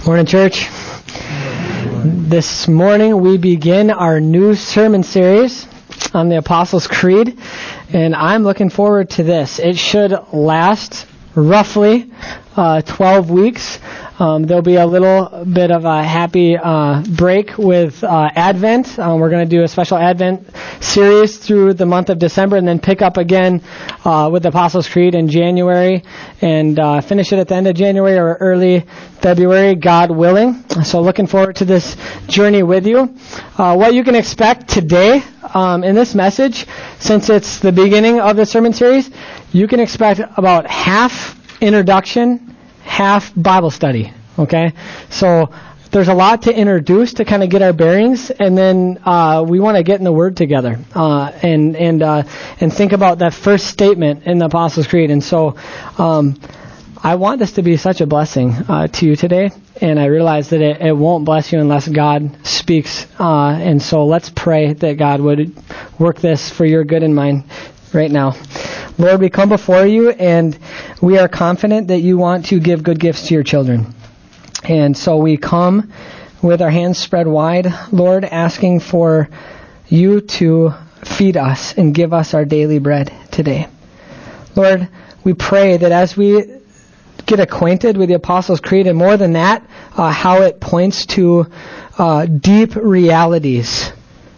Morning, church. This morning we begin our new sermon series on the Apostles' Creed, and I'm looking forward to this. It should last roughly 12 weeks. There'll be a little bit of a happy break with Advent. We're going to do a special Advent series through the month of December and then pick up again with the Apostles' Creed in January and finish it at the end of January or early February, God willing. So looking forward to this journey with you. What you can expect today in this message, since it's the beginning of the sermon series, you can expect about half introduction, half Bible study, okay? So there's a lot to introduce to kind of get our bearings, and then we want to get in the Word together and think about that first statement in the Apostles' Creed. And so I want this to be such a blessing to you today, and I realize that it won't bless you unless God speaks. And so let's pray that God would work this for your good and mine right now. Lord, we come before you, and we are confident that you want to give good gifts to your children. And so we come with our hands spread wide, Lord, asking for you to feed us and give us our daily bread today. Lord, we pray that as we get acquainted with the Apostles' Creed, and more than that, how it points to deep realities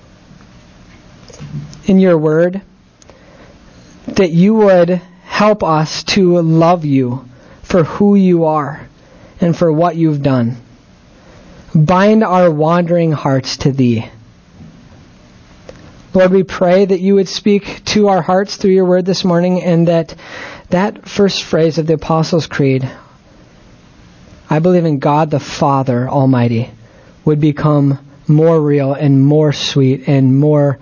in your word, that you would help us to love you for who you are and for what you've done. Bind our wandering hearts to thee. Lord, we pray that you would speak to our hearts through your word this morning, and that first phrase of the Apostles' Creed, I believe in God the Father Almighty, would become more real and more sweet and more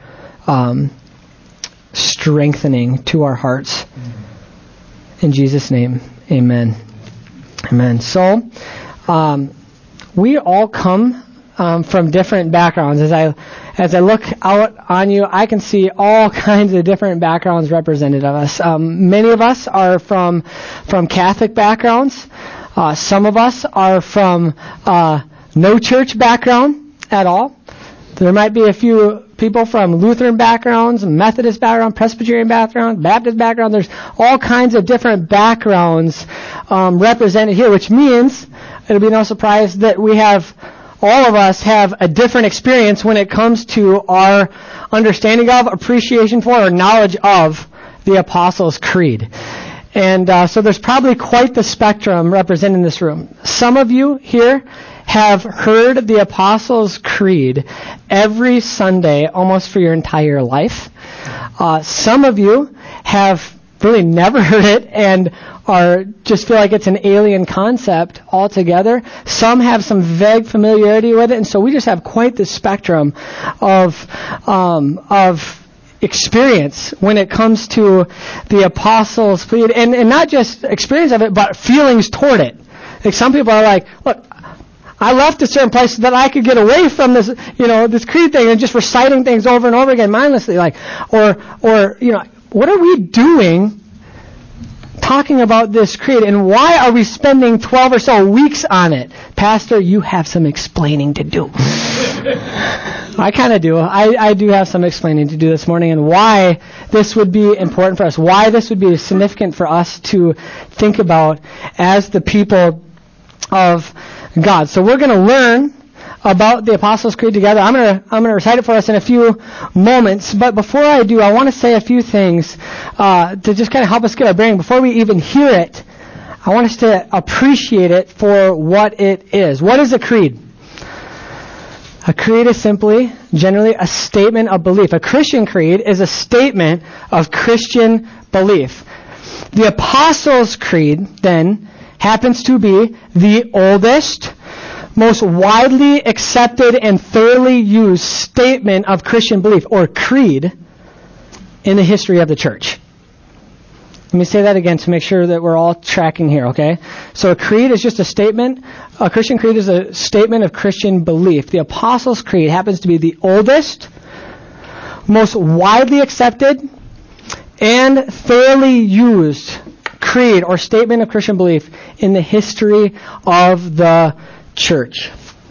strengthening to our hearts. In Jesus' name, amen. Amen. So, we all come from different backgrounds. As I look out on you, I can see all kinds of different backgrounds represented of us. Many of us are from Catholic backgrounds. Some of us are from no church background at all. There might be a few people from Lutheran backgrounds, Methodist background, Presbyterian background, Baptist background. There's all kinds of different backgrounds represented here, which means it'll be no surprise that all of us have a different experience when it comes to our understanding of, appreciation for, or knowledge of the Apostles' Creed. And so there's probably quite the spectrum represented in this room. Some of you here have heard the Apostles' Creed every Sunday almost for your entire life. Some of you have really never heard it and just feel like it's an alien concept altogether. Some have some vague familiarity with it, and so we just have quite the spectrum of experience when it comes to the Apostles' Creed, and not just experience of it, but feelings toward it. Like some people are like, look, I left a certain place so that I could get away from this, this creed thing and just reciting things over and over again mindlessly, or what are we doing talking about this creed, and why are we spending 12 or so weeks on it? Pastor, you have some explaining to do. I kind of do. I do have some explaining to do this morning, and why this would be important for us, why this would be significant for us to think about as the people of God. So we're going to learn about the Apostles' Creed together. I'm going to recite it for us in a few moments, but before I do, I want to say a few things to just kind of help us get our bearing. Before we even hear it, I want us to appreciate it for what it is. What is a creed? A creed is generally a statement of belief. A Christian creed is a statement of Christian belief. The Apostles' Creed, then, happens to be the oldest, most widely accepted and thoroughly used statement of Christian belief, or creed, in the history of the church. Let me say that again to make sure that we're all tracking here, okay? So a creed is just a statement. A Christian creed is a statement of Christian belief. The Apostles' Creed happens to be the oldest, most widely accepted, and thoroughly used creed or statement of Christian belief in the history of the church.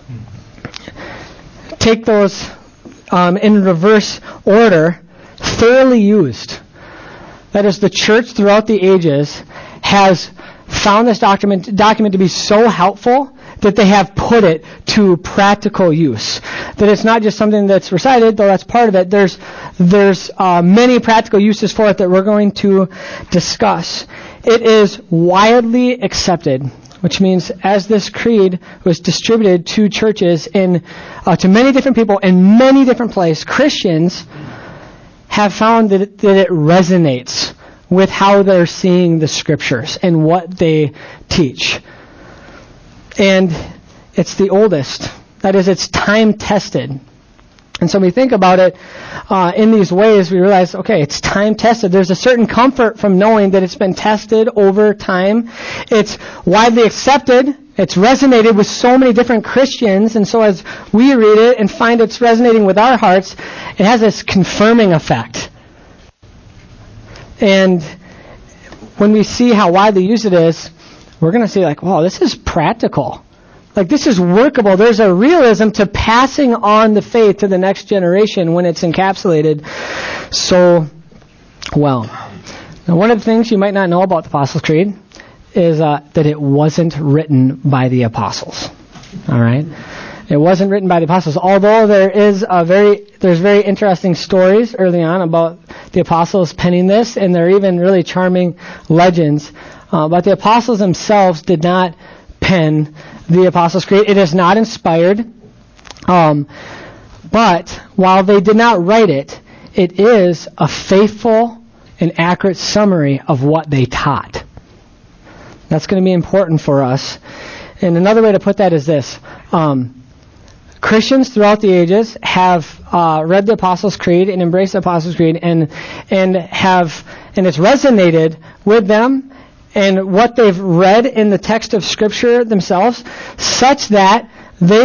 Take those in reverse order, thoroughly used. That is, the church throughout the ages has found this document to be so helpful that they have put it to practical use. That it's not just something that's recited, though that's part of it. There's many practical uses for it that we're going to discuss. It is widely accepted, which means as this creed was distributed to churches to many different people in many different places, Christians have found that it resonates with how they're seeing the scriptures and what they teach. And it's the oldest. That is, it's time-tested. And so when we think about it in these ways, we realize, okay, it's time-tested. There's a certain comfort from knowing that it's been tested over time. It's widely accepted. It's resonated with so many different Christians. And so as we read it and find it's resonating with our hearts, it has this confirming effect. And when we see how widely used it is, we're going to see like, wow, this is practical. Like, this is workable. There's a realism to passing on the faith to the next generation when it's encapsulated so well. Now, one of the things you might not know about the Apostles' Creed is that it wasn't written by the apostles. All right? It wasn't written by the apostles, although there's very interesting stories early on about the apostles penning this, and there are even really charming legends. But the apostles themselves did not pen the Apostles' Creed. It is not inspired. But while they did not write it, it is a faithful and accurate summary of what they taught. That's going to be important for us. And another way to put that is this. Christians throughout the ages have read the Apostles' Creed and embraced the Apostles' Creed and it's resonated with them and what they've read in the text of Scripture themselves, such that they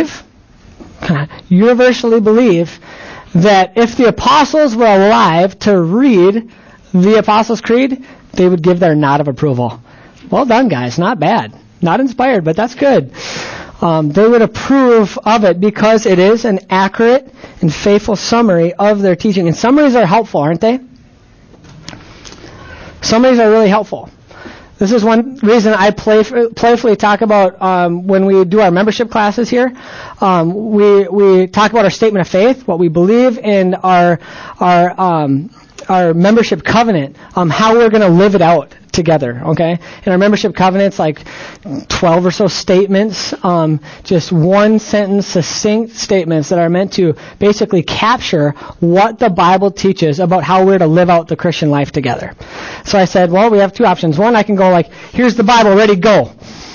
universally believe, that if the apostles were alive to read the Apostles' Creed, they would give their nod of approval. Well done, guys. Not bad. Not inspired, but that's good. They would approve of it because it is an accurate and faithful summary of their teaching. And summaries are helpful, aren't they? Summaries are really helpful. This is one reason I playfully talk about when we do our membership classes here. We talk about our statement of faith, what we believe, and our membership covenant, how we're going to live it out together, okay? In our membership covenants, like 12 or so statements, just one sentence, succinct statements that are meant to basically capture what the Bible teaches about how we're to live out the Christian life together. So I said, well, we have two options. One, I can go like, here's the Bible, ready, go.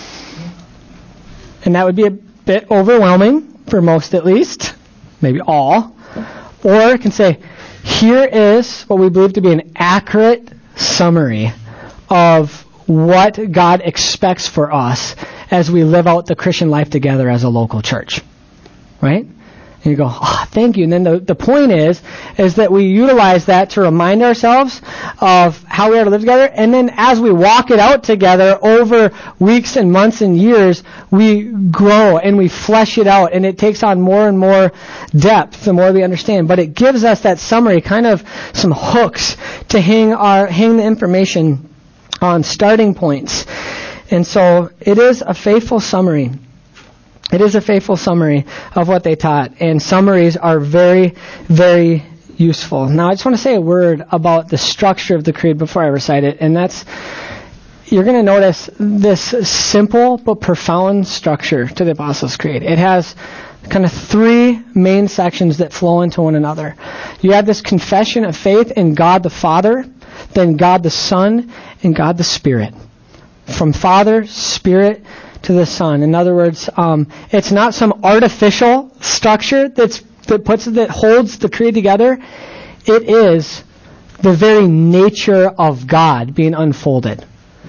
And that would be a bit overwhelming, for most at least, maybe all. Or I can say, here is what we believe to be an accurate summary of what God expects for us as we live out the Christian life together as a local church. Right? And you go, oh, thank you. And then the point is that we utilize that to remind ourselves of how we are to live together. And then as we walk it out together over weeks and months and years, we grow and we flesh it out. And it takes on more and more depth the more we understand. But it gives us that summary, kind of some hooks to hang the information on starting points. And so it is a faithful summary. It is a faithful summary of what they taught. And summaries are very, very useful. Now, I just want to say a word about the structure of the creed before I recite it. And that's, you're going to notice this simple but profound structure to the Apostles' Creed. It has kind of three main sections that flow into one another. You have this confession of faith in God the Father, then God the Son, and God the Spirit. From Father, Spirit, to the Son. In other words, it's not some artificial structure that holds the creed together. It is the very nature of God being unfolded.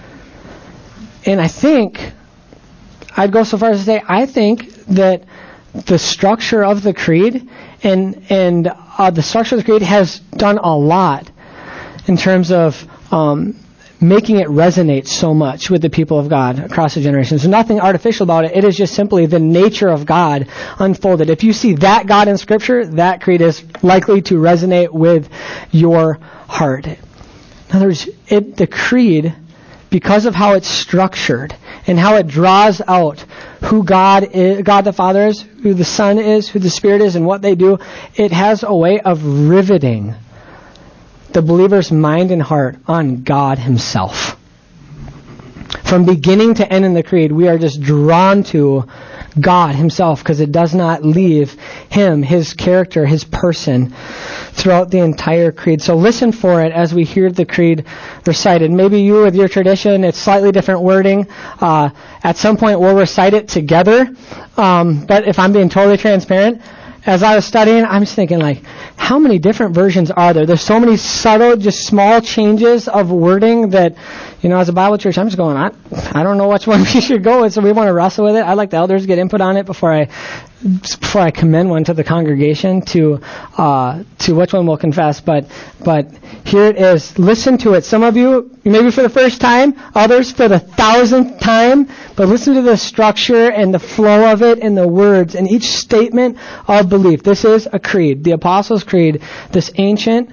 And I think, I'd go so far as to say, I think that the structure of the creed and the structure of the creed has done a lot in terms of making it resonate so much with the people of God across the generations. There's nothing artificial about it. It is just simply the nature of God unfolded. If you see that God in Scripture, that creed is likely to resonate with your heart. In other words, the creed, because of how it's structured and how it draws out who God is, God the Father is, who the Son is, who the Spirit is, and what they do, it has a way of riveting the believer's mind and heart on God himself. From beginning to end in the creed, we are just drawn to God himself because it does not leave him, his character, his person throughout the entire creed. So listen for it as we hear the creed recited. Maybe you, with your tradition, it's slightly different wording. At some point, we'll recite it together. But if I'm being totally transparent, as I was studying, I'm just thinking, like, how many different versions are there? There's so many subtle, just small changes of wording that, as a Bible church, I'm just going, I don't know which one we should go with, so we want to wrestle with it. I'd like the elders to get input on it before I commend one to the congregation to which one we'll confess. But here it is. Listen to it. Some of you, maybe for the first time, others for the 1,000th time, but listen to the structure and the flow of it and the words and each statement of belief. This is a creed, the Apostles' Creed, this ancient,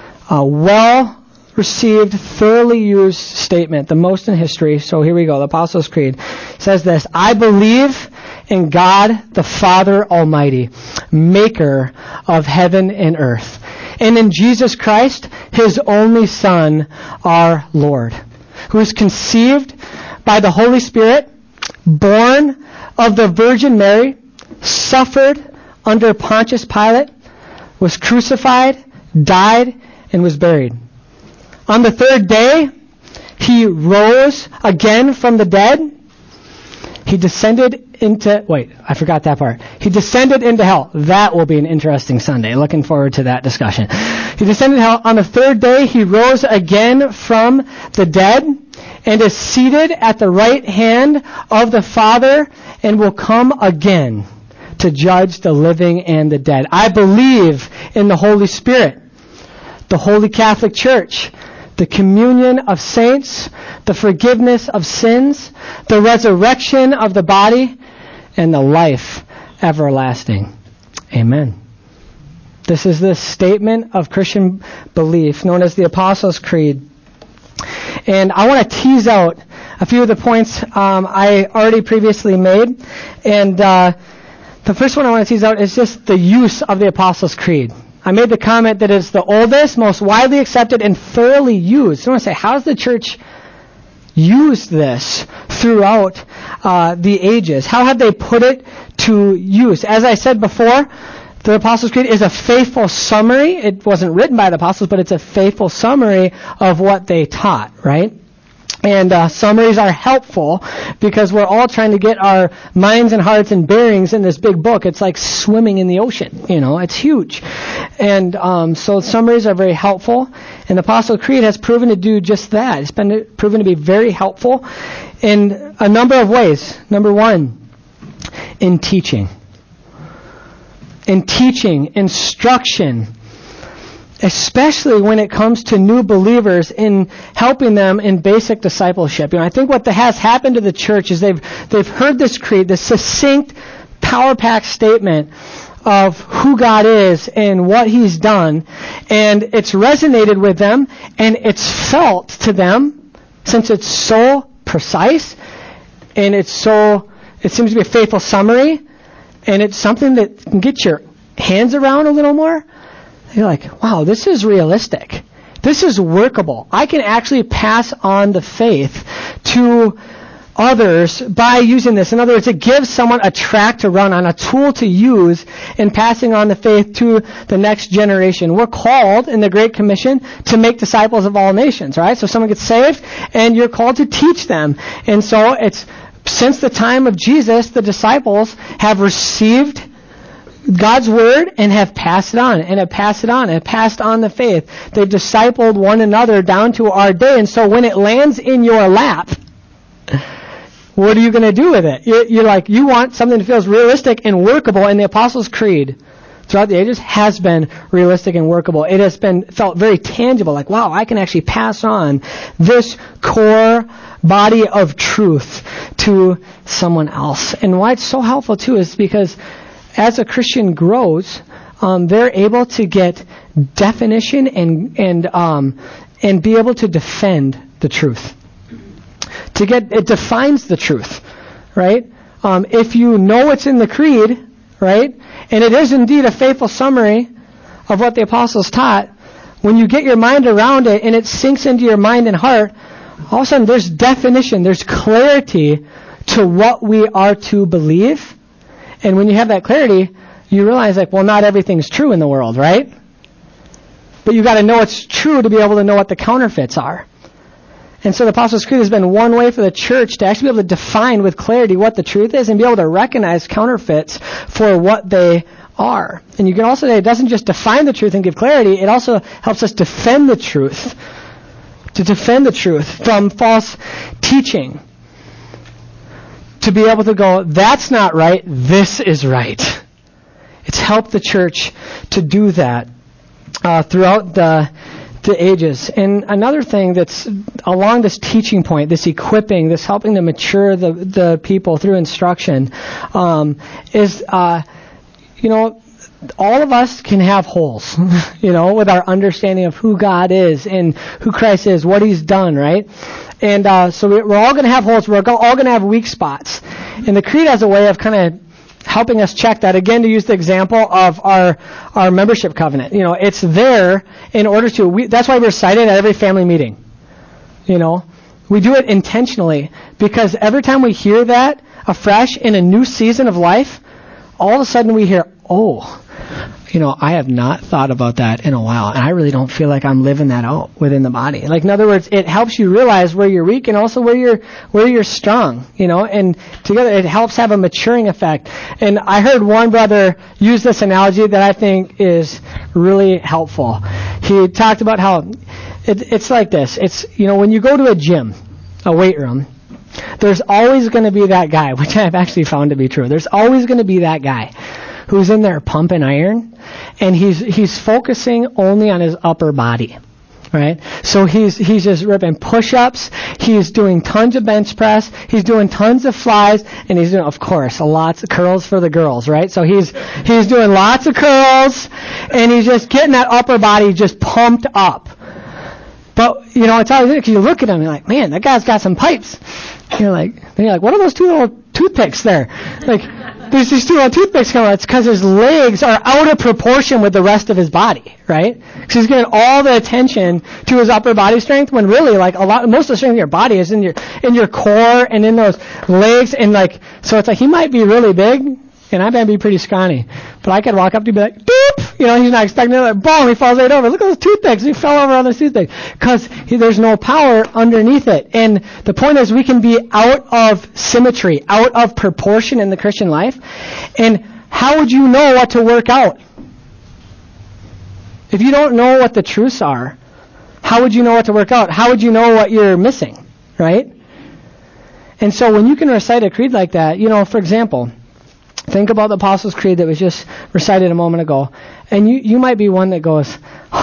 well-received, thoroughly used statement, the most in history. So here we go. The Apostles' Creed says this: I believe in God the Father Almighty, maker of heaven and earth, and in Jesus Christ, his only Son, our Lord, who is conceived by the Holy Spirit, born of the Virgin Mary, suffered under Pontius Pilate, was crucified, died, and was buried. On the third day, he rose again from the dead. He descended into... Wait, I forgot that part. He descended into hell. That will be an interesting Sunday. Looking forward to that discussion. He descended into hell. On the third day, he rose again from the dead and is seated at the right hand of the Father and will come again to judge the living and the dead. I believe in the Holy Spirit, the Holy Catholic Church, the communion of saints, the forgiveness of sins, the resurrection of the body, and the life everlasting. Amen. This is the statement of Christian belief known as the Apostles' Creed. And I want to tease out a few of the points I already previously made. And the first one I want to tease out is just the use of the Apostles' Creed. I made the comment that it's the oldest, most widely accepted, and thoroughly used. So I want to say, how has the church used this throughout the ages? How have they put it to use? As I said before, the Apostles' Creed is a faithful summary. It wasn't written by the apostles, but it's a faithful summary of what they taught, right? And summaries are helpful because we're all trying to get our minds and hearts and bearings in this big book. It's like swimming in the ocean, it's huge. And so summaries are very helpful. And the Apostles' Creed has proven to do just that. It's been proven to be very helpful in a number of ways. Number one, in teaching. In teaching, instruction, especially when it comes to new believers, in helping them in basic discipleship. I think what has happened to the church is they've heard this creed, this succinct, power-packed statement of who God is and what he's done, and it's resonated with them, and it's felt to them, since it's so precise, and it seems to be a faithful summary, and it's something that can get your hands around a little more. You're like, wow, this is realistic. This is workable. I can actually pass on the faith to others by using this. In other words, it gives someone a track to run on, a tool to use in passing on the faith to the next generation. We're called in the Great Commission to make disciples of all nations, right? So someone gets saved, and you're called to teach them. And so since the time of Jesus, the disciples have received God's word and have passed it on, and have passed it on, and have passed on the faith. They've discipled one another down to our day. And so when it lands in your lap, what are you going to do with it? You're like, you want something that feels realistic and workable, and the Apostles' Creed throughout the ages has been realistic and workable. It has been felt very tangible, like, wow, I can actually pass on this core body of truth to someone else. And why it's so helpful, too, is because as a Christian grows, they're able to get definition and be able to defend the truth. It defines the truth, right? If you know what's in the creed, right, and it is indeed a faithful summary of what the apostles taught, when you get your mind around it and it sinks into your mind and heart, all of a sudden there's definition, there's clarity to what we are to believe. And when you have that clarity, you realize, like, well, not everything's true in the world, right? But you got to know it's true to be able to know what the counterfeits are. And so the Apostles' Creed has been one way for the church to actually be able to define with clarity what the truth is and be able to recognize counterfeits for what they are. And you can also say it doesn't just define the truth and give clarity, it also helps us defend the truth, to defend the truth from false teaching. To be able to go, that's not right, this is right. It's helped the church to do that throughout the ages. And another thing that's along this teaching point, this equipping, this helping to mature the people through instruction, is, all of us can have holes, with our understanding of who God is and who Christ is, what He's done, right? And so we're all going to have holes. We're all going to have weak spots. And the Creed has a way of kind of helping us check that. Again, to use the example of our membership covenant. It's there in order to, that's why we recite it at every family meeting. We do it intentionally because every time we hear that afresh in a new season of life, all of a sudden we hear, I have not thought about that in a while, and I really don't feel like I'm living that out within the body. Like, in other words, it helps you realize where you're weak and also where you're strong, and together it helps have a maturing effect. And I heard one brother use this analogy that I think is really helpful. He talked about how it's like this. It's, when you go to a gym, a weight room, there's always going to be that guy, which I've actually found to be true. There's always going to be that guy who's in there pumping iron, and he's focusing only on his upper body, right? So he's just ripping push-ups, he's doing tons of bench press, he's doing tons of flies, and he's doing, of course, lots of curls for the girls, right? So he's doing lots of curls, and he's just getting that upper body just pumped up. But, it's always because you look at him and you're like, man, that guy's got some pipes. You're like, what are those two little toothpicks there? Like, there's these two little toothpicks coming out. It's because his legs are out of proportion with the rest of his body, right? Because he's giving all the attention to his upper body strength when really, most of the strength of your body is in your core and in those legs. And so it's like he might be really big, and I might be pretty scrawny. But I could walk up to him and be like, doop! He's not expecting it. Boom! He falls right over. Look at those toothpicks. He fell over on those toothpicks. Because there's no power underneath it. And the point is we can be out of symmetry, out of proportion in the Christian life. And how would you know what to work out? If you don't know what the truths are, how would you know what to work out? How would you know what you're missing? Right? And so when you can recite a creed like that, for example, think about the Apostles' Creed that was just recited a moment ago. And you might be one that goes,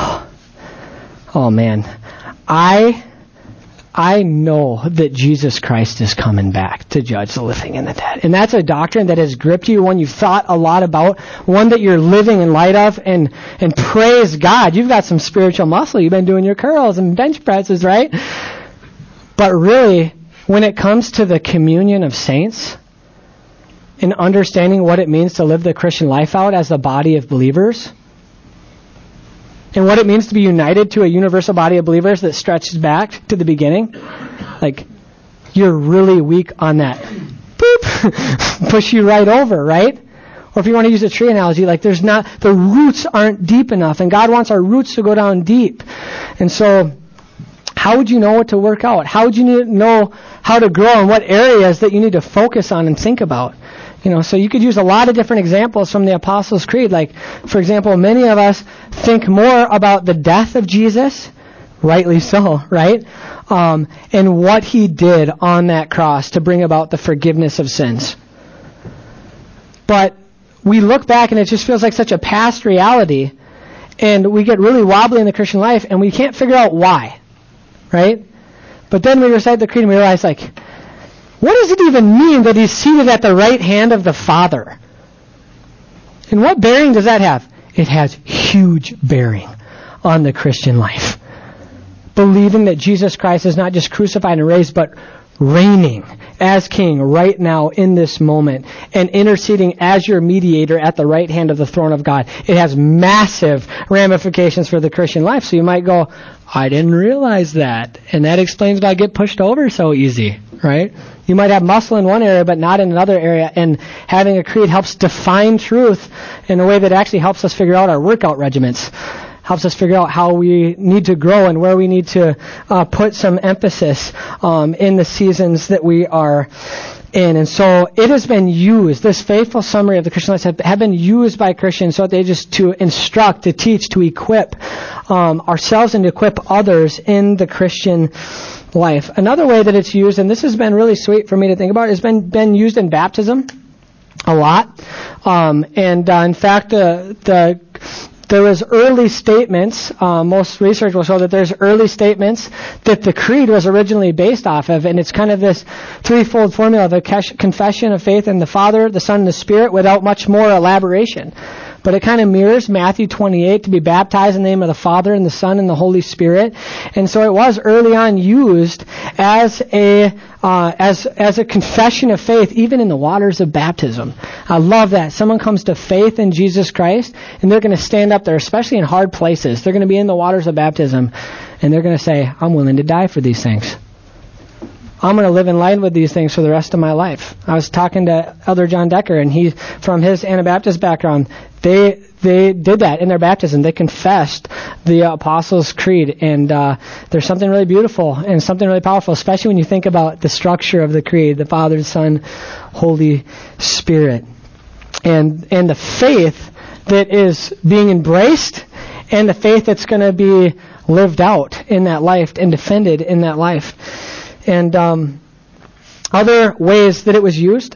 oh man, I know that Jesus Christ is coming back to judge the living and the dead. And that's a doctrine that has gripped you, one you've thought a lot about, one that you're living in light of, and praise God, you've got some spiritual muscle. You've been doing your curls and bench presses, right? But really, when it comes to the communion of saints, in understanding what it means to live the Christian life out as a body of believers, and what it means to be united to a universal body of believers that stretches back to the beginning, you're really weak on that. Boop! Push you right over, right? Or if you want to use a tree analogy, the roots aren't deep enough, and God wants our roots to go down deep. And so, how would you know what to work out? How would you know how to grow, and what areas that you need to focus on and think about? So you could use a lot of different examples from the Apostles' Creed. For example, many of us think more about the death of Jesus, rightly so, right? And what He did on that cross to bring about the forgiveness of sins. But we look back and it just feels like such a past reality, and we get really wobbly in the Christian life, and we can't figure out why, right? But then we recite the creed and we realize, like, what does it even mean that he's seated at the right hand of the Father? And what bearing does that have? It has huge bearing on the Christian life. Believing that Jesus Christ is not just crucified and raised, but reigning as King right now in this moment and interceding as your mediator at the right hand of the throne of God. It has massive ramifications for the Christian life. So you might go, I didn't realize that. And that explains why I get pushed over so easy, right? You might have muscle in one area but not in another area, and having a creed helps define truth in a way that actually helps us figure out our workout regimens. Helps us figure out how we need to grow and where we need to put some emphasis in the seasons that we are in. And so it has been used, this faithful summary of the Christian life have been used by Christians so that they just to instruct, to teach, to equip ourselves and to equip others in the Christian life. Another way that it's used, and this has been really sweet for me to think about, has been used in baptism a lot. In fact, there was early statements, most research will show that there's early statements that the creed was originally based off of, and it's kind of this threefold formula of a confession of faith in the Father, the Son, and the Spirit without much more elaboration. But it kind of mirrors Matthew 28, to be baptized in the name of the Father and the Son and the Holy Spirit. And so it was early on used as a confession of faith, even in the waters of baptism. I love that. Someone comes to faith in Jesus Christ, and they're going to stand up there, especially in hard places. They're going to be in the waters of baptism, and they're going to say, I'm willing to die for these things. I'm going to live in line with these things for the rest of my life. I was talking to Elder John Decker, and he, from his Anabaptist background, they did that in their baptism. They confessed the Apostles' Creed, and there's something really beautiful and something really powerful, especially when you think about the structure of the Creed, the Father, Son, Holy Spirit. And the faith that is being embraced and the faith that's going to be lived out in that life and defended in that life. And other ways that it was used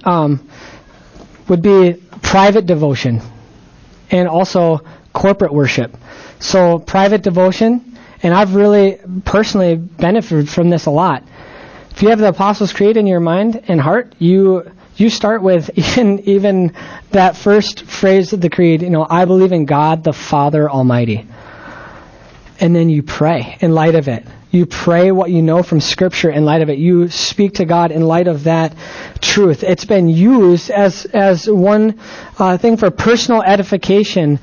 would be private devotion and also corporate worship. So private devotion, and I've really personally benefited from this a lot. If you have the Apostles' Creed in your mind and heart, you start with even that first phrase of the Creed, I believe in God the Father Almighty. And then you pray in light of it. You pray what you know from Scripture in light of it. You speak to God in light of that truth. It's been used as one thing for personal edification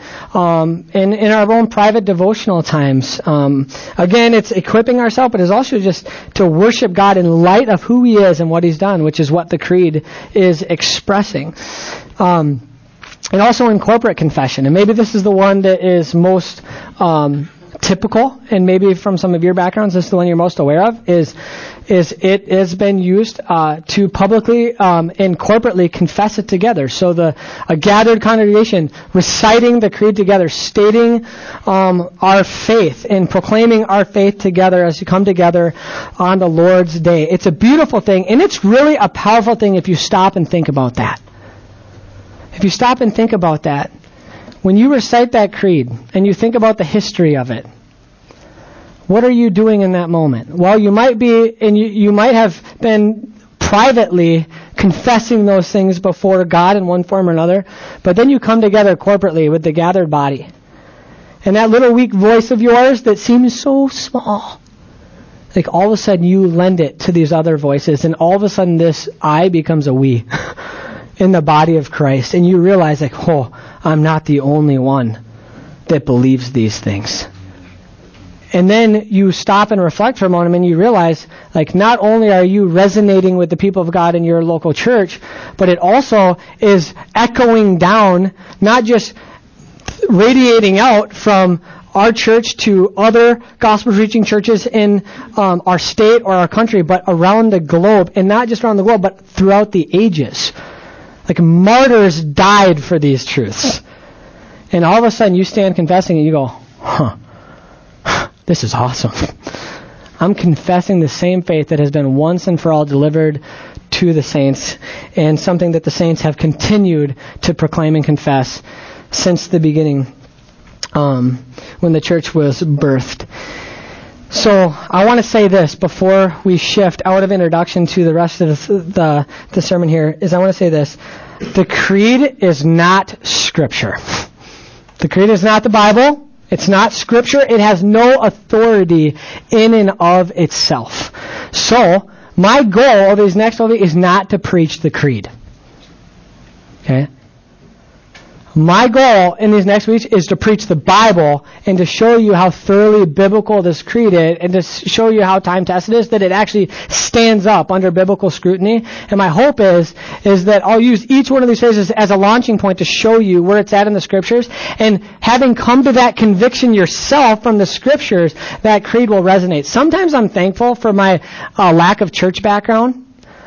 in our own private devotional times. Again, it's equipping ourselves, but it's also just to worship God in light of who He is and what He's done, which is what the Creed is expressing. And also in corporate confession. And maybe this is the one that is most typical, and maybe from some of your backgrounds, this is the one you're most aware of, is it has been used to publicly and corporately confess it together. So a gathered congregation reciting the Creed together, stating our faith and proclaiming our faith together as you come together on the Lord's Day. It's a beautiful thing, and it's really a powerful thing if you stop and think about that. If you stop and think about that, when you recite that creed and you think about the history of it, what are you doing in that moment? Well, you might be, and you might have been privately confessing those things before God in one form or another, but then you come together corporately with the gathered body. And that little weak voice of yours that seems so small, like all of a sudden you lend it to these other voices, and all of a sudden this I becomes a we in the body of Christ, and you realize, like, I'm not the only one that believes these things. And then you stop and reflect for a moment, and you realize, like, not only are you resonating with the people of God in your local church, but it also is echoing down, not just radiating out from our church to other gospel-preaching churches in our state or our country, but around the globe, and not just around the globe, but throughout the ages. Like, martyrs died for these truths. And all of a sudden you stand confessing and you go, this is awesome. I'm confessing the same faith that has been once and for all delivered to the saints, and something that the saints have continued to proclaim and confess since the beginning, when the church was birthed. So I want to say this before we shift out of introduction to the rest of the sermon here, is I want to say this. The creed is not Scripture. The creed is not the Bible. It's not Scripture. It has no authority in and of itself. So my goal over these next 12 weeks is not to preach the creed. Okay? My goal in these next weeks is to preach the Bible and to show you how thoroughly biblical this creed is, and to show you how time-tested it is, that it actually stands up under biblical scrutiny. And my hope is that I'll use each one of these phrases as a launching point to show you where it's at in the Scriptures. And having come to that conviction yourself from the Scriptures, that creed will resonate. Sometimes I'm thankful for my lack of church background,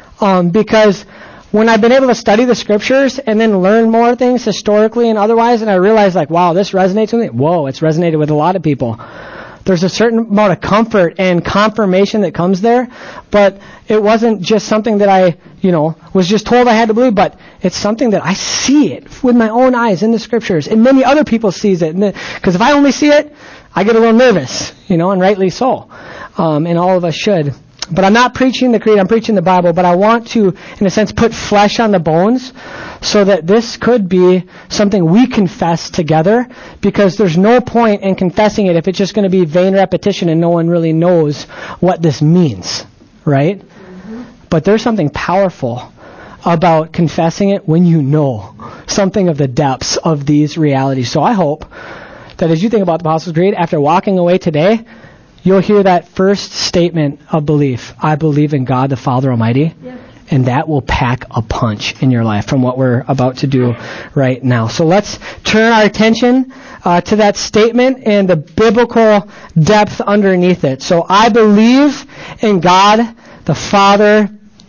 because when I've been able to study the Scriptures and then learn more things historically and otherwise, and I realize, like, wow, this resonates with me. Whoa, it's resonated with a lot of people. There's a certain amount of comfort and confirmation that comes there, but it wasn't just something that I, was just told I had to believe, but it's something that I see it with my own eyes in the Scriptures, and many other people sees it. Because if I only see it, I get a little nervous, and rightly so. And all of us should. But I'm not preaching the creed, I'm preaching the Bible, but I want to, in a sense, put flesh on the bones so that this could be something we confess together, because there's no point in confessing it if it's just going to be vain repetition and no one really knows what this means, right? Mm-hmm. But there's something powerful about confessing it when you know something of the depths of these realities. So I hope that as you think about the Apostles' Creed, after walking away today, you'll hear that first statement of belief. I believe in God the Father Almighty. Yeah. And that will pack a punch in your life from what we're about to do right now. So let's turn our attention to that statement and the biblical depth underneath it. So I believe in God the Father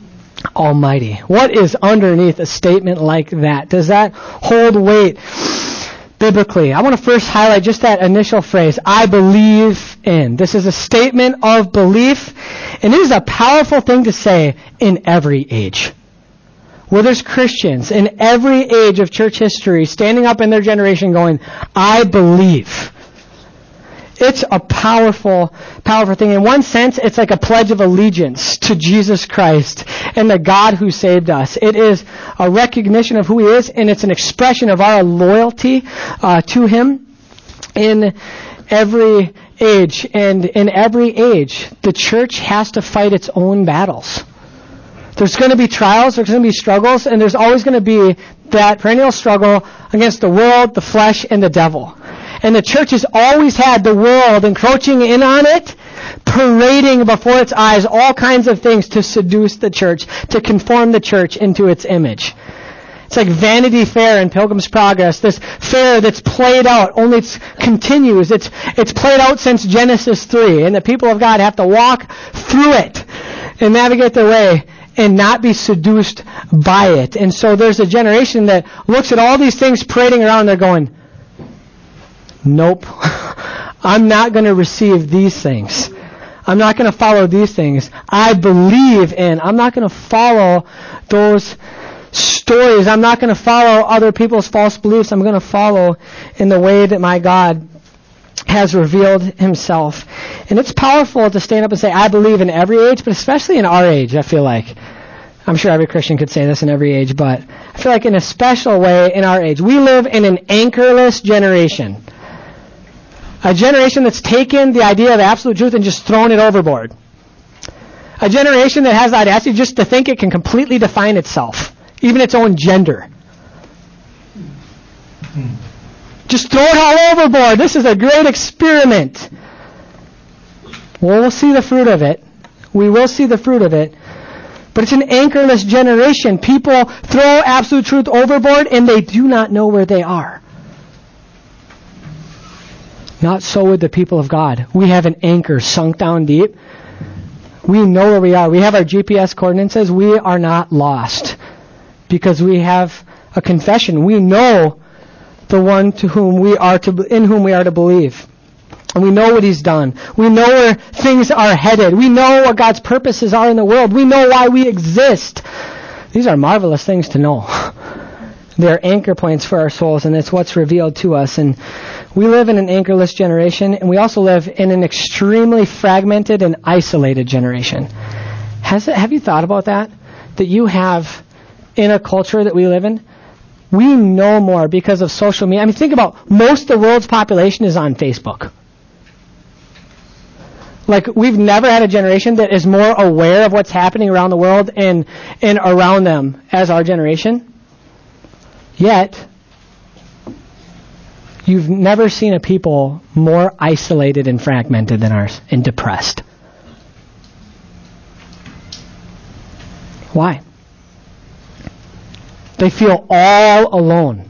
Almighty. What is underneath a statement like that? Does that hold weight biblically? I want to first highlight just that initial phrase, I believe in. This is a statement of belief, and it is a powerful thing to say in every age. Where there's Christians in every age of church history standing up in their generation going, I believe. It's a powerful, powerful thing. In one sense, it's like a pledge of allegiance to Jesus Christ and the God who saved us. It is a recognition of who He is, and it's an expression of our loyalty to Him in every age. And in every age, the church has to fight its own battles. There's going to be trials, there's going to be struggles, and there's always going to be that perennial struggle against the world, the flesh, and the devil. And the church has always had the world encroaching in on it, parading before its eyes all kinds of things to seduce the church, to conform the church into its image. It's like Vanity Fair in Pilgrim's Progress, this fair that's played out, only it continues. It's played out since Genesis 3, and the people of God have to walk through it and navigate their way and not be seduced by it. And so there's a generation that looks at all these things parading around and they're going, nope, I'm not going to receive these things. I'm not going to follow these things. I believe in. I'm not going to follow those stories. I'm not going to follow other people's false beliefs. I'm going to follow in the way that my God has revealed Himself. And it's powerful to stand up and say, I believe in every age, but especially in our age, I feel like. I'm sure every Christian could say this in every age, but I feel like in a special way in our age. We live in an anchorless generation. A generation that's taken the idea of absolute truth and just thrown it overboard. A generation that has the audacity just to think it can completely define itself, even its own gender. Just throw it all overboard. This is a great experiment. Well, we'll see the fruit of it. We will see the fruit of it. But it's an anchorless generation. People throw absolute truth overboard and they do not know where they are. Not so with the people of God. We have an anchor sunk down deep. We know where we are. We have our GPS coordinates. We are not lost because we have a confession. We know the one in whom we are to believe. And we know what he's done. We know where things are headed. We know what God's purposes are in the world. We know why we exist. These are marvelous things to know. They're anchor points for our souls, and it's what's revealed to us. And we live in an anchorless generation, and we also live in an extremely fragmented and isolated generation. Have you thought about that? That you have, in a culture that we live in, we know more because of social media. I mean, think about most of the world's population is on Facebook. Like, we've never had a generation that is more aware of what's happening around the world and around them as our generation. Yet, you've never seen a people more isolated and fragmented than ours and depressed. Why? They feel all alone.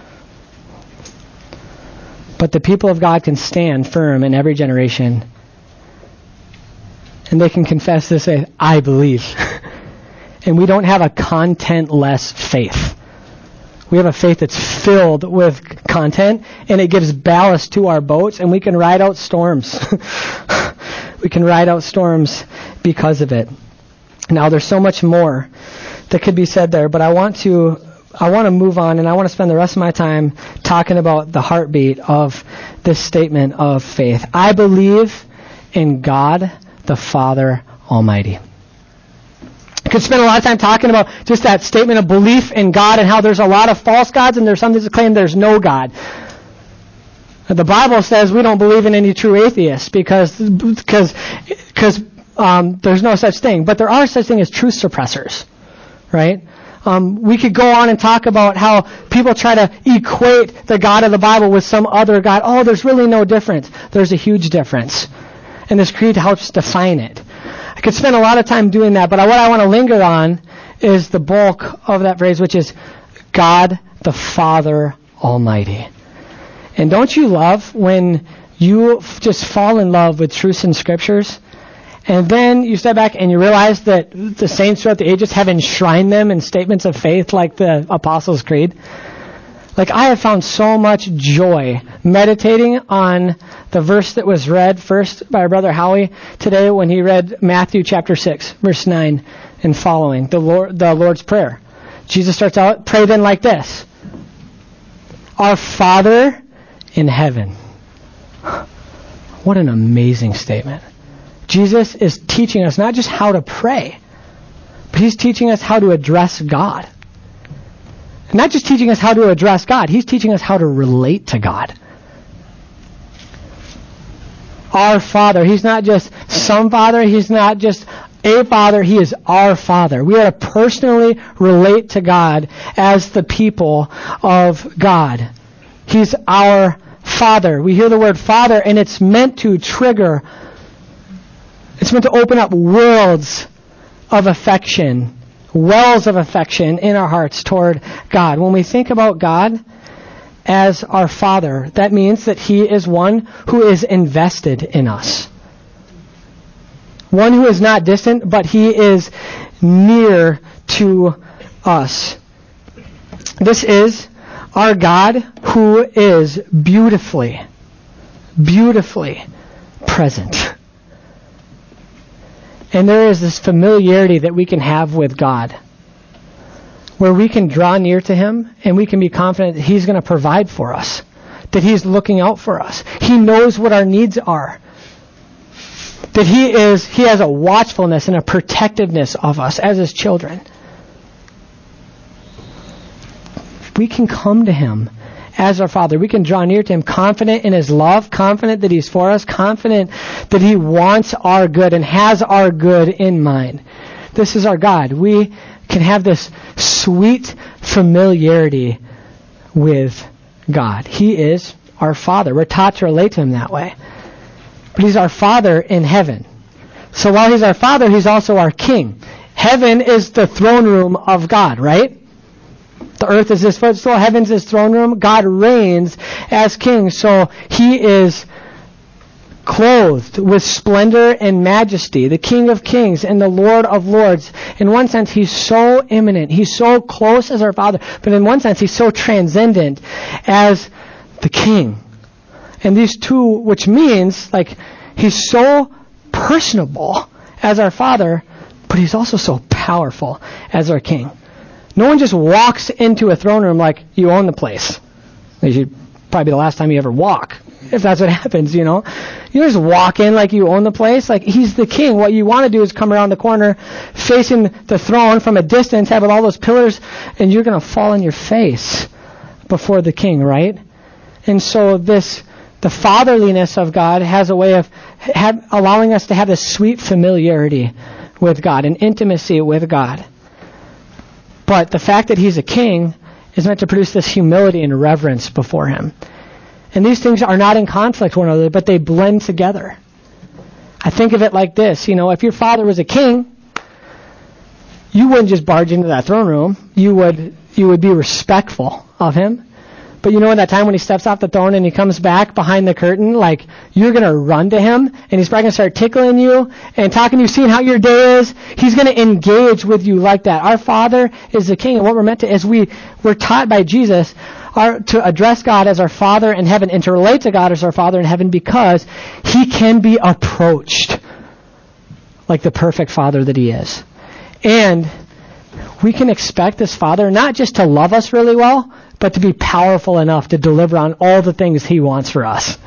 But the people of God can stand firm in every generation. And they can confess this, say, I believe. And we don't have a content-less faith. We have a faith that's filled with content, and it gives ballast to our boats, and we can ride out storms. We can ride out storms because of it. Now, there's so much more that could be said there, but I want to move on, and I want to spend the rest of my time talking about the heartbeat of this statement of faith. I believe in God, the Father Almighty. I could spend a lot of time talking about just that statement of belief in God and how there's a lot of false gods and there's some that claim there's no God. The Bible says we don't believe in any true atheists because there's no such thing. But there are such things as truth suppressors, right? We could go on and talk about how people try to equate the God of the Bible with some other God. Oh, there's really no difference. There's a huge difference. And this creed helps define it. I could spend a lot of time doing that, but what I want to linger on is the bulk of that phrase, which is God the Father Almighty. And don't you love when you just fall in love with truths in Scriptures, and then you step back and you realize that the saints throughout the ages have enshrined them in statements of faith like the Apostles' Creed? Like, I have found so much joy meditating on the verse that was read first by our brother Howie today when he read Matthew chapter 6, verse 9 and following, the Lord's Prayer. Jesus starts out, pray then like this. Our Father in heaven. What an amazing statement. Jesus is teaching us not just how to pray, but he's teaching us how to address God. Not just teaching us how to address God, he's teaching us how to relate to God. Our Father, he's not just some Father, he's not just a Father, he is our Father. We are to personally relate to God as the people of God. He's our Father. We hear the word Father, and it's meant to trigger, it's meant to open up worlds of affection, wells of affection in our hearts toward God. When we think about God as our Father, that means that he is one who is invested in us. One who is not distant, but he is near to us. This is our God who is beautifully, beautifully present. And there is this familiarity that we can have with God, where we can draw near to him and we can be confident that he's going to provide for us, that he's looking out for us. He knows what our needs are, that he has a watchfulness and a protectiveness of us as his children. We can come to him as our Father. We can draw near to him confident in his love, confident that he's for us, confident that he wants our good and has our good in mind. This is our God. We can have this sweet familiarity with God. He is our Father. We're taught to relate to him that way. But he's our Father in heaven. So while he's our Father, he's also our King. Heaven is the throne room of God, right? The earth is his footstool, heaven's his throne room. God reigns as king, so he is clothed with splendor and majesty, the King of Kings and the Lord of Lords. In one sense, he's so immanent, he's so close as our Father, but in one sense, he's so transcendent as the King, And these two, which means, like, he's so personable as our Father, but he's also so powerful as our King. No one just walks into a throne room like, you own the place. It should probably be the last time you ever walk, if that's what happens, You just walk in like you own the place. Like, he's the king. What you want to do is come around the corner, facing the throne from a distance, having all those pillars, and you're going to fall on your face before the king, right? And so the fatherliness of God has a way of allowing us to have this sweet familiarity with God, an intimacy with God. But the fact that he's a king is meant to produce this humility and reverence before him. And these things are not in conflict with one another, but they blend together. I think of it like this, if your father was a king, you wouldn't just barge into that throne room. You would be respectful of him. But in that time when he steps off the throne and he comes back behind the curtain, like, you're going to run to him, and he's probably going to start tickling you and talking to you, seeing how your day is. He's going to engage with you like that. Our Father is the King, and what we're meant to is we're taught by Jesus to address God as our Father in heaven and to relate to God as our Father in heaven because he can be approached like the perfect Father that he is. And we can expect this Father not just to love us really well, but to be powerful enough to deliver on all the things he wants for us.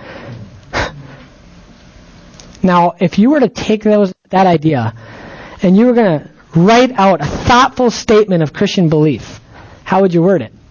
Now, if you were to take that idea and you were going to write out a thoughtful statement of Christian belief, how would you word it?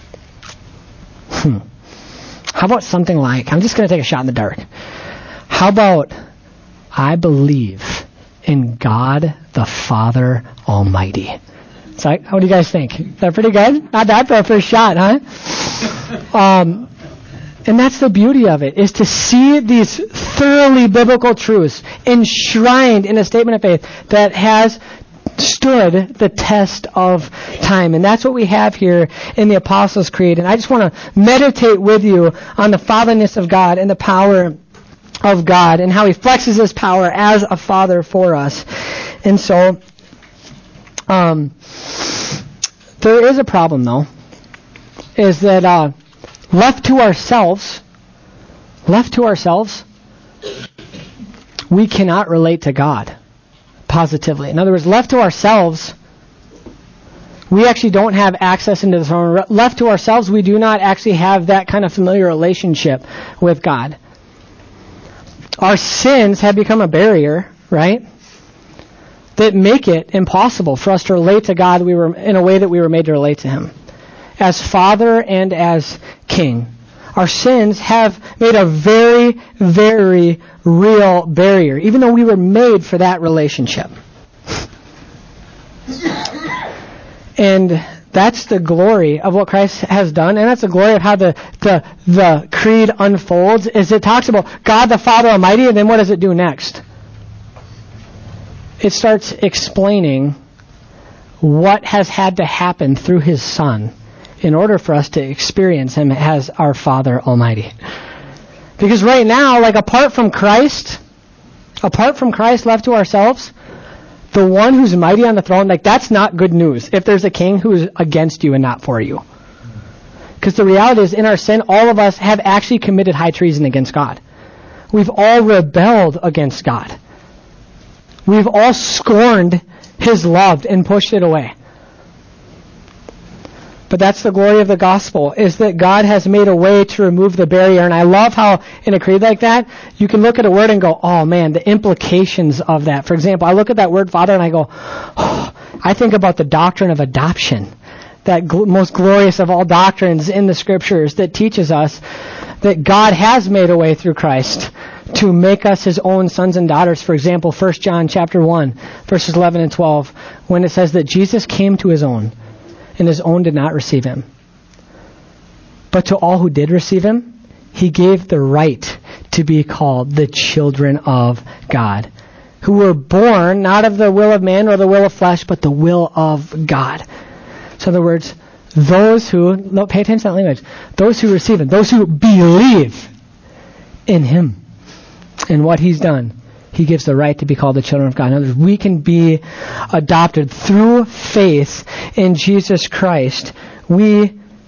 How about something like, I'm just going to take a shot in the dark. How about, I believe in God the Father Almighty. So, what do you guys think? Is that pretty good? Not bad for a first shot, huh? And that's the beauty of it, is to see these thoroughly biblical truths enshrined in a statement of faith that has stood the test of time. And that's what we have here in the Apostles' Creed. And I just want to meditate with you on the fatherliness of God and the power of God and how he flexes his power as a father for us. And so, there is a problem, though, is that left to ourselves, we cannot relate to God positively. In other words, left to ourselves, we actually don't have access into the throne. Left to ourselves, we do not actually have that kind of familiar relationship with God. Our sins have become a barrier, right, that make it impossible for us to relate to God in a way that we were made to relate to him. As Father and as King. Our sins have made a very, very real barrier, even though we were made for that relationship. And that's the glory of what Christ has done, and that's the glory of how the creed unfolds, is it talks about God the Father Almighty, and then what does it do next? It starts explaining what has had to happen through his Son in order for us to experience him as our Father Almighty. Because right now, like, apart from Christ left to ourselves, the one who's mighty on the throne, like, that's not good news if there's a king who's against you and not for you. Because the reality is, in our sin, all of us have actually committed high treason against God. We've all rebelled against God. We've all scorned his love and pushed it away. But that's the glory of the gospel, is that God has made a way to remove the barrier. And I love how in a creed like that, you can look at a word and go, oh man, the implications of that. For example, I look at that word Father and I go, oh, I think about the doctrine of adoption, that most glorious of all doctrines in the scriptures that teaches us that God has made a way through Christ to make us his own sons and daughters. For example, 1 John chapter 1, verses 11 and 12, when it says that Jesus came to his own, and his own did not receive him. But to all who did receive him, he gave the right to be called the children of God, who were born not of the will of man or the will of flesh, but the will of God. So in other words, those who, pay attention to that language, those who receive him, those who believe in him and what he's done, he gives the right to be called the children of God. In other words, we can be adopted through faith in Jesus Christ. We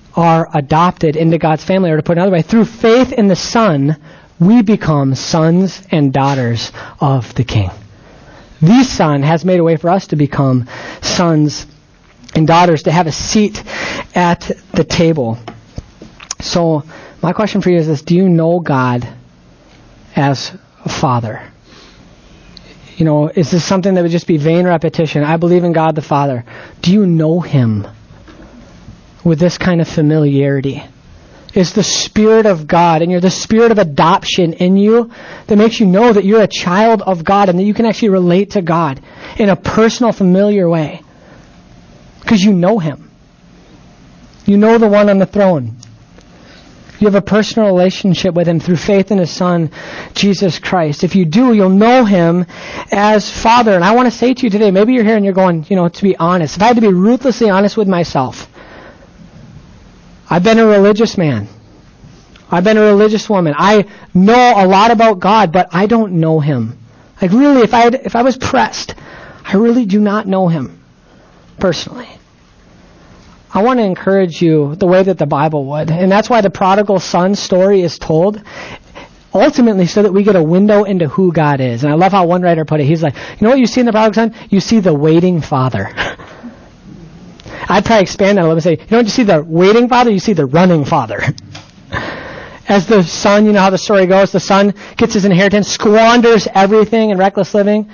are adopted into God's family, or to put it another way, through faith in the Son, we become sons and daughters of the King. The Son has made a way for us to become sons and daughters, to have a seat at the table. So my question for you is this: do you know God as a Father? Is this something that would just be vain repetition? I believe in God the Father. Do you know Him with this kind of familiarity? Is the Spirit of God and the Spirit of adoption in you that makes you know that you're a child of God and that you can actually relate to God in a personal, familiar way? Because you know Him. You know the one on the throne. You have a personal relationship with Him through faith in His Son, Jesus Christ. If you do, you'll know Him as Father. And I want to say to you today, maybe you're here and you're going, to be honest. If I had to be ruthlessly honest with myself, I've been a religious man. I've been a religious woman. I know a lot about God, but I don't know Him. Like really, if I was pressed, I really do not know Him personally. I want to encourage you the way that the Bible would. And that's why the prodigal son story is told, ultimately so that we get a window into who God is. And I love how one writer put it. He's like, what you see in the prodigal son? You see the waiting father. I'd probably expand that a little bit and say, you see the waiting father? You see the running father. As the son, you know how the story goes, the son gets his inheritance, squanders everything in reckless living.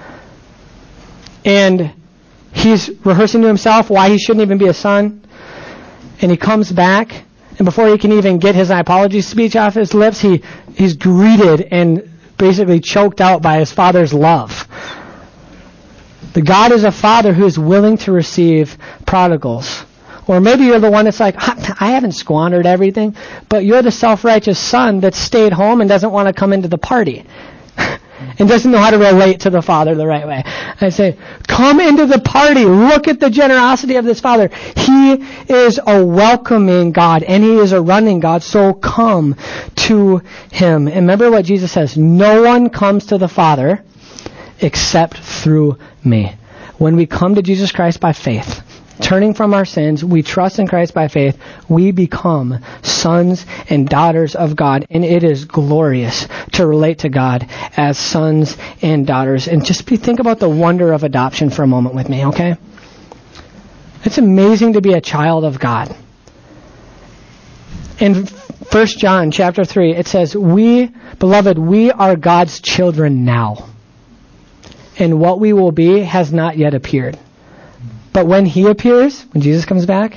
And he's rehearsing to himself why he shouldn't even be a son. And he comes back, and before he can even get his apology speech off his lips, he's greeted and basically choked out by his father's love. The God is a father who is willing to receive prodigals. Or maybe you're the one that's like, I haven't squandered everything, but you're the self-righteous son that stayed home and doesn't want to come into the party. And doesn't know how to relate to the Father the right way. I say, come into the party. Look at the generosity of this Father. He is a welcoming God, and He is a running God, so come to Him. And remember what Jesus says, no one comes to the Father except through me. When we come to Jesus Christ by faith, turning from our sins, we trust in Christ by faith, we become sons and daughters of God, and it is glorious to relate to God as sons and daughters. And just think about the wonder of adoption for a moment with me, okay? It's amazing to be a child of God. In 1 John chapter 3, it says, Beloved, we are God's children now, and what we will be has not yet appeared. But when He appears, when Jesus comes back,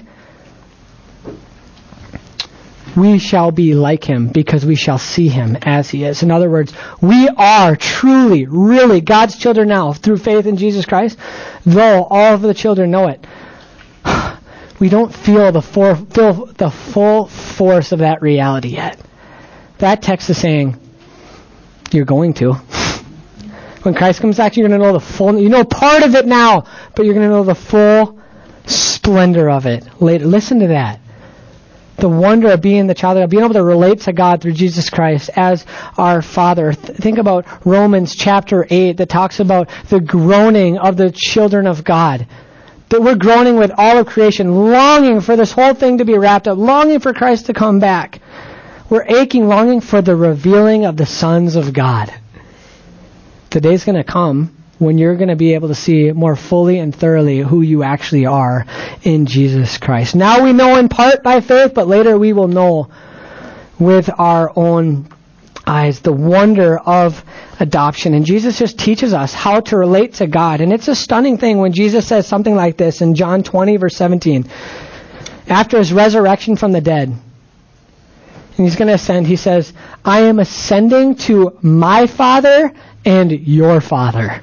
we shall be like Him because we shall see Him as He is. In other words, we are truly, really God's children now through faith in Jesus Christ, though all of the children know it. We don't feel the full force of that reality yet. That text is saying, you're going to. When Christ comes back, you're going to know the full, part of it now, but you're going to know the full splendor of it later. Listen to that. The wonder of being the child of God, being able to relate to God through Jesus Christ as our Father. Think about Romans chapter 8 that talks about the groaning of the children of God. That we're groaning with all of creation, longing for this whole thing to be wrapped up, longing for Christ to come back. We're aching, longing for the revealing of the sons of God. The day's going to come when you're going to be able to see more fully and thoroughly who you actually are in Jesus Christ. Now we know in part by faith, but later we will know with our own eyes the wonder of adoption. And Jesus just teaches us how to relate to God. And it's a stunning thing when Jesus says something like this in John 20, verse 17. After His resurrection from the dead, and He's going to ascend, He says, I am ascending to my Father and your Father.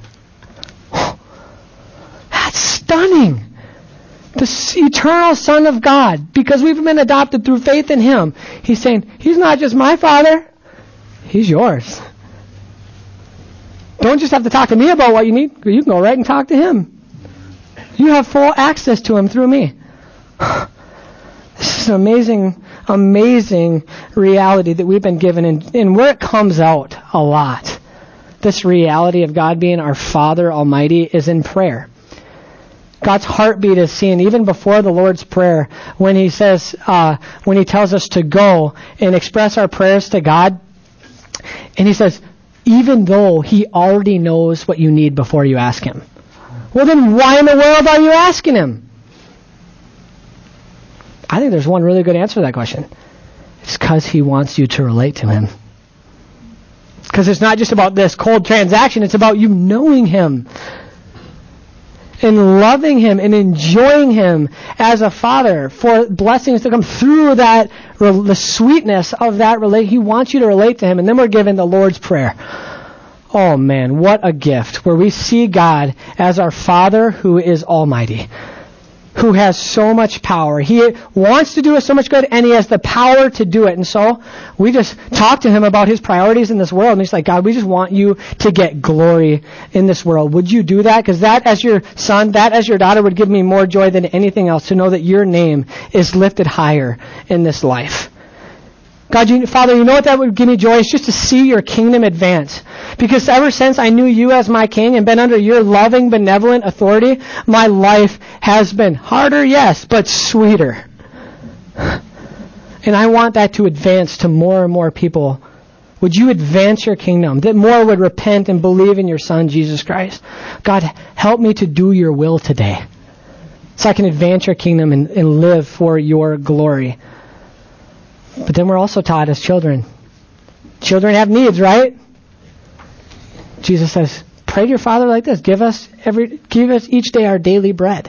That's stunning. The eternal Son of God, because we've been adopted through faith in Him. He's saying, He's not just my Father, He's yours. Don't just have to talk to me about what you need. You can go right and talk to Him. You have full access to Him through me. This is an amazing reality that we've been given, and where it comes out a lot, this reality of God being our Father Almighty, is in prayer. God's heartbeat is seen even before the Lord's Prayer when he says, when he tells us to go and express our prayers to God. And he says, even though he already knows what you need before you ask him. Well, then why in the world are you asking him? I think there's one really good answer to that question. It's because he wants you to relate to him. Because it's not just about this cold transaction. It's about you knowing him and loving him and enjoying him as a father, for blessings to come through that, the sweetness of that relate. He wants you to relate to him. And then we're given the Lord's Prayer. Oh man, what a gift, where we see God as our Father who is almighty, who has so much power. He wants to do us so much good, and he has the power to do it. And so we just talk to him about his priorities in this world. And he's like, God, we just want you to get glory in this world. Would you do that? Because that as your son, that as your daughter would give me more joy than anything else, to know that your name is lifted higher in this life. God, Father, you know what that would give me joy? It's just to see your kingdom advance. Because ever since I knew you as my king and been under your loving, benevolent authority, my life has been harder, yes, but sweeter. And I want that to advance to more and more people. Would you advance your kingdom, that more would repent and believe in your Son, Jesus Christ? God, help me to do your will today, so I can advance your kingdom and live for your glory. But then we're also taught as children. Children have needs, right? Jesus says, pray to your Father like this. Give us each day our daily bread.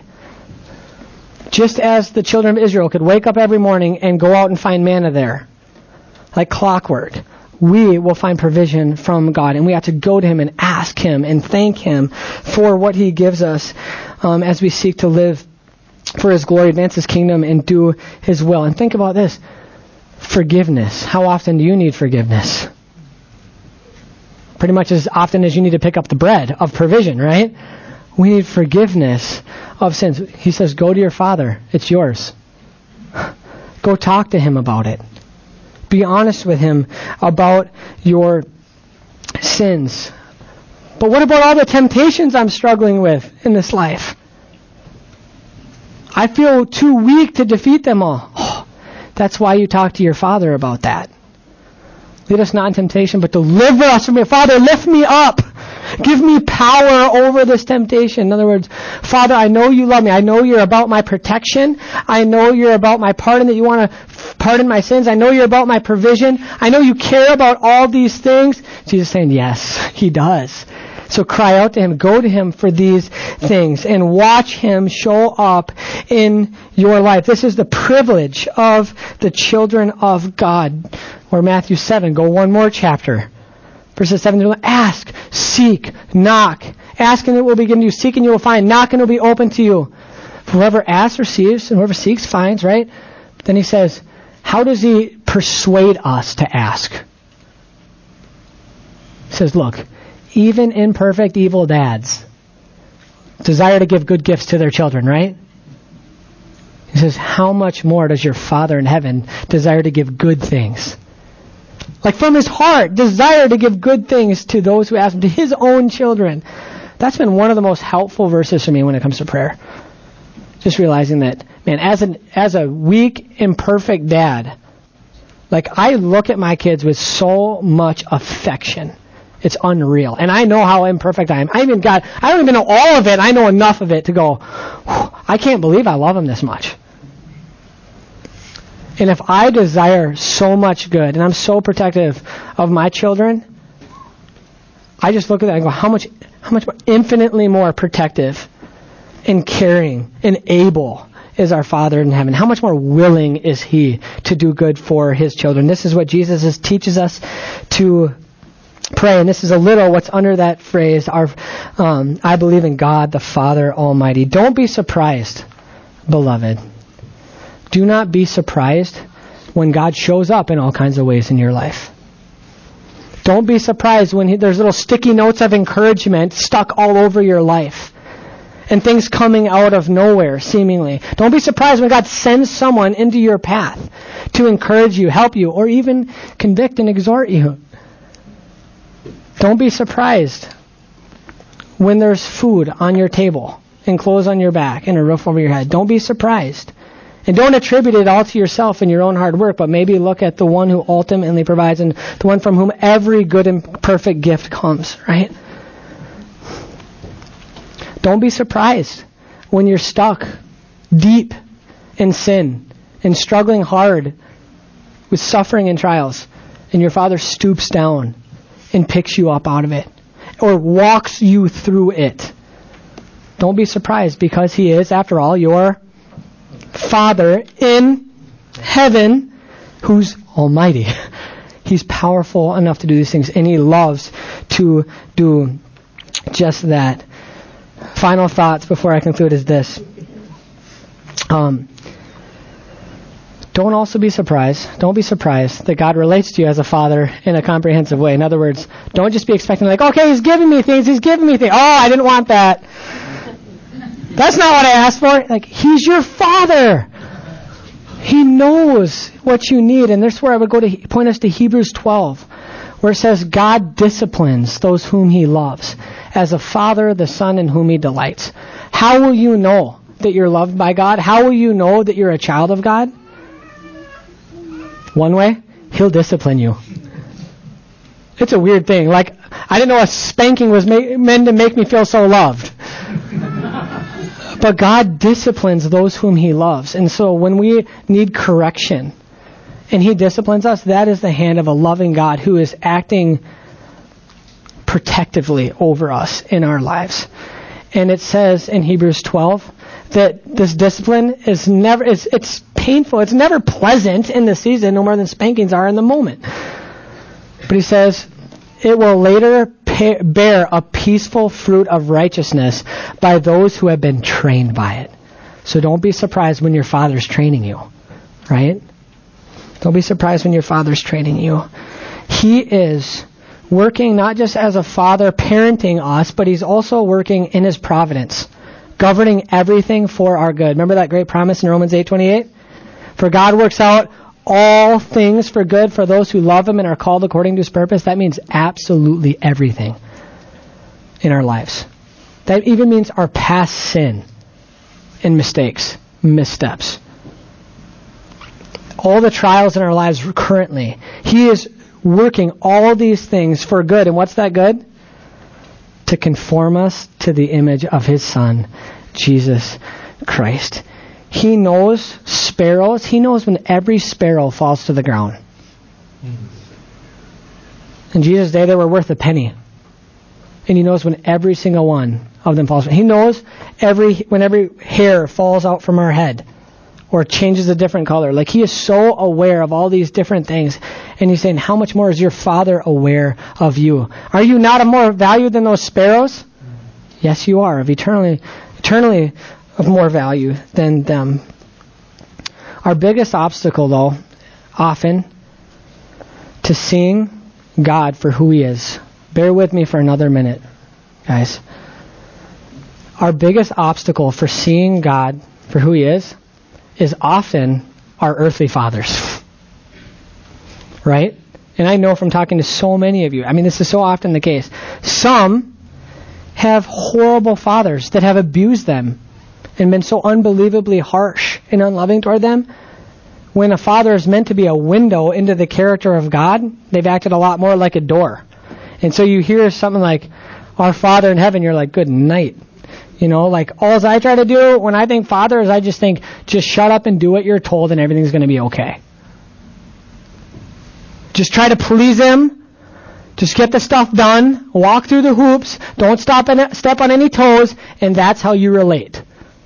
Just as the children of Israel could wake up every morning and go out and find manna there, like clockwork, we will find provision from God. And we have to go to him and ask him and thank him for what he gives us as we seek to live for his glory, advance his kingdom, and do his will. And think about this. Forgiveness. How often do you need forgiveness? Pretty much as often as you need to pick up the bread of provision, right? We need forgiveness of sins. He says, go to your Father. It's yours. Go talk to him about it. Be honest with him about your sins. But what about all the temptations I'm struggling with in this life? I feel too weak to defeat them all. That's why you talk to your Father about that. Lead us not in temptation, but deliver us from your Father. Lift me up. Give me power over this temptation. In other words, Father, I know you love me. I know you're about my protection. I know you're about my pardon, that you want to pardon my sins. I know you're about my provision. I know you care about all these things. Jesus saying, yes, he does. So cry out to him, go to him for these things, and watch him show up in your life. This is the privilege of the children of God. Or Matthew 7, go one more chapter. Verses 7 to 11, ask, seek, knock. Ask and it will be given to you. Seek and you will find. Knock and it will be open to you. Whoever asks receives, and whoever seeks finds, right? But then he says, how does he persuade us to ask? He says, look, even imperfect evil dads desire to give good gifts to their children, right? He says, how much more does your Father in heaven desire to give good things? Like from his heart, desire to give good things to those who ask him, to his own children. That's been one of the most helpful verses for me when it comes to prayer. Just realizing that, man, as a weak, imperfect dad, like I look at my kids with so much affection. It's unreal. And I know how imperfect I am. I don't even know all of it. I know enough of it to go, I can't believe I love him this much. And if I desire so much good, and I'm so protective of my children, I just look at that and go, how much more, infinitely more protective and caring and able is our Father in heaven? How much more willing is he to do good for his children? This is what Jesus teaches us to pray, and this is a little what's under that phrase, I believe in God the Father Almighty. Don't be surprised, beloved. Do not be surprised when God shows up in all kinds of ways in your life. Don't be surprised when there's little sticky notes of encouragement stuck all over your life and things coming out of nowhere, seemingly. Don't be surprised when God sends someone into your path to encourage you, help you, or even convict and exhort you. Don't be surprised when there's food on your table and clothes on your back and a roof over your head. Don't be surprised. And don't attribute it all to yourself and your own hard work, but maybe look at the one who ultimately provides and the one from whom every good and perfect gift comes, right? Don't be surprised when you're stuck deep in sin and struggling hard with suffering and trials, and your Father stoops down and picks you up out of it or walks you through it. Don't be surprised, because He is, after all, your Father in heaven who's almighty. He's powerful enough to do these things, and He loves to do just that. Final thoughts before I conclude is this. Don't also be surprised. Don't be surprised that God relates to you as a father in a comprehensive way. In other words, don't just be expecting like, okay, He's giving me things. Oh, I didn't want that. That's not what I asked for. Like, He's your Father. He knows what you need. And that's where I would go to point us to Hebrews 12, where it says God disciplines those whom He loves, as a father the son in whom He delights. How will you know that you're loved by God? How will you know that you're a child of God? One way, He'll discipline you. It's a weird thing. Like, I didn't know a spanking was meant to make me feel so loved. But God disciplines those whom He loves. And so when we need correction and He disciplines us, that is the hand of a loving God who is acting protectively over us in our lives. And it says in Hebrews 12 that this discipline is never, it's painful. It's never pleasant in the season, no more than spankings are in the moment. But He says it will later bear a peaceful fruit of righteousness by those who have been trained by it. So don't be surprised when your Father's training you, right? Don't be surprised when your Father's training you. He is working not just as a father parenting us, but He's also working in His providence, governing everything for our good. Remember that great promise in Romans 8:28? For God works out all things for good for those who love Him and are called according to His purpose. That means absolutely everything in our lives. That even means our past sin and missteps. All the trials in our lives currently. He is working all these things for good. And what's that good? To conform us to the image of His Son, Jesus Christ. He knows sparrows. He knows when every sparrow falls to the ground. In Jesus' day, they were worth a penny. And He knows when every single one of them falls. He knows when every hair falls out from our head or changes a different color. Like, He is so aware of all these different things. And He's saying, how much more is your Father aware of you? Are you not of more value than those sparrows? Yes, you are. Of eternally of more value than them. Our biggest obstacle, though, often, to seeing God for who He is. Bear with me for another minute, guys. Our biggest obstacle for seeing God for who He is often our earthly fathers. Right? And I know from talking to so many of you, I mean, this is so often the case. Some have horrible fathers that have abused them and been so unbelievably harsh and unloving toward them. When a father is meant to be a window into the character of God, they've acted a lot more like a door. And so you hear something like, our Father in heaven, you're like, good night. You know, like, all I try to do when I think Father is I just think, just shut up and do what you're told and everything's going to be okay. Just try to please Him. Just get the stuff done. Walk through the hoops. Don't step on any toes. And that's how you relate.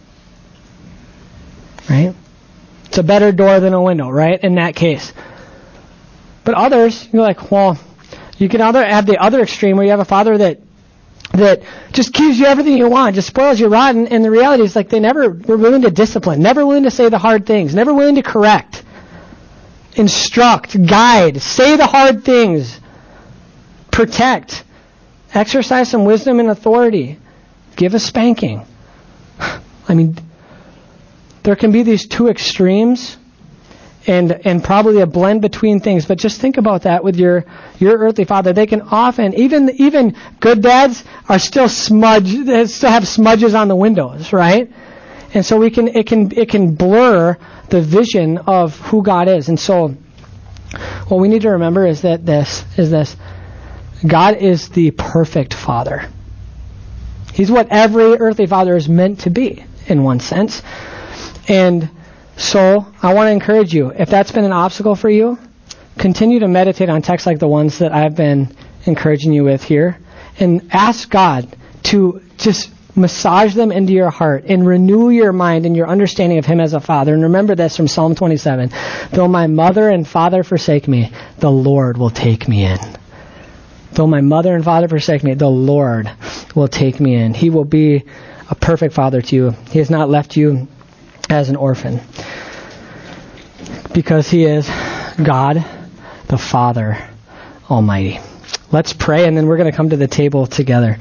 Right? It's a better door than a window, right? In that case. But others, you're like, well, you can have the other extreme where you have a father that just gives you everything you want, just spoils you rotten, and the reality is like they never were willing to discipline, never willing to say the hard things, never willing to correct, instruct, guide, say the hard things, protect, exercise some wisdom and authority, give a spanking. I mean, there can be these two extremes, and probably a blend between things. But just think about that with your earthly father. They can often, even good dads are still they still have smudges on the windows, right? And so it can blur the vision of who God is. And so what we need to remember is this. God is the perfect father. He's what every earthly father is meant to be, in one sense. And so I want to encourage you, if that's been an obstacle for you, continue to meditate on texts like the ones that I've been encouraging you with here, and ask God to just massage them into your heart and renew your mind and your understanding of Him as a father. And remember this from Psalm 27, though my mother and father forsake me, the Lord will take me in. Though my mother and father forsake me, the Lord will take me in. He will be a perfect father to you. He has not left you as an orphan, because He is God, the Father Almighty. Let's pray, and then we're going to come to the table together.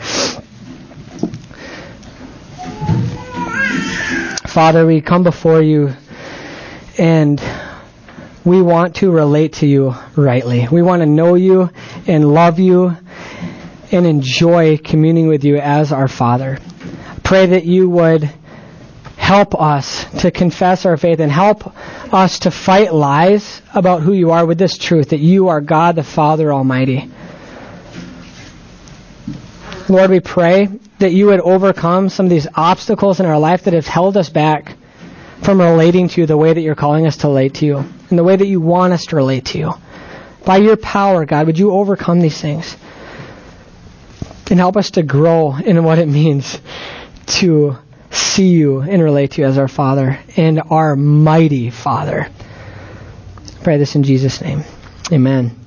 Father, we come before you, and we want to relate to you rightly. We want to know you and love you and enjoy communing with you as our Father. Pray that you would help us to confess our faith and help us to fight lies about who you are with this truth, that you are God the Father Almighty. Lord, we pray that you would overcome some of these obstacles in our life that have held us back from relating to you the way that you're calling us to relate to you and the way that you want us to relate to you. By your power, God, would you overcome these things and help us to grow in what it means to see you and relate to you as our Father and our mighty Father. I pray this in Jesus' name. Amen.